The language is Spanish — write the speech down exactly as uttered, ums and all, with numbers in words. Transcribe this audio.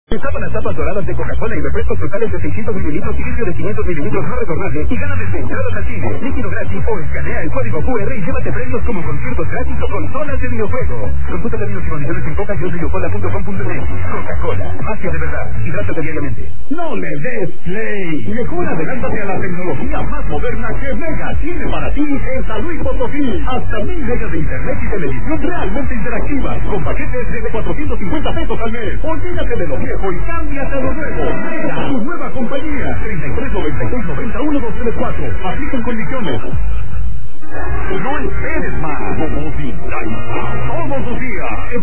Sábanas tapas doradas de Coca-Cola y refrescos totales de seiscientos mililitros y vidrio de quinientos mililitros no retornable y gana desde entradas al cine, líquido gratis o escanea el código Q R y llévate premios como conciertos gratis o consolas de videojuego. Consulta términos y condiciones en coca cola punto com punto m x. Coca-Cola, magia de verdad. Hidrátate diariamente. No le des play. Mejor adelántate a la tecnología más moderna que Mega tiene para ti en San Luis Potosí. Hasta mil megas de internet y televisión realmente interactiva con paquetes de cuatrocientos cincuenta pesos al mes. Olvídate de lo viejo y cámbiate a lo nuevo. Mega, tu nueva compañía. treinta y tres noventa y seis noventa uno dos tres cuatro. Aplican condiciones. No esperes más. Como si todos los días.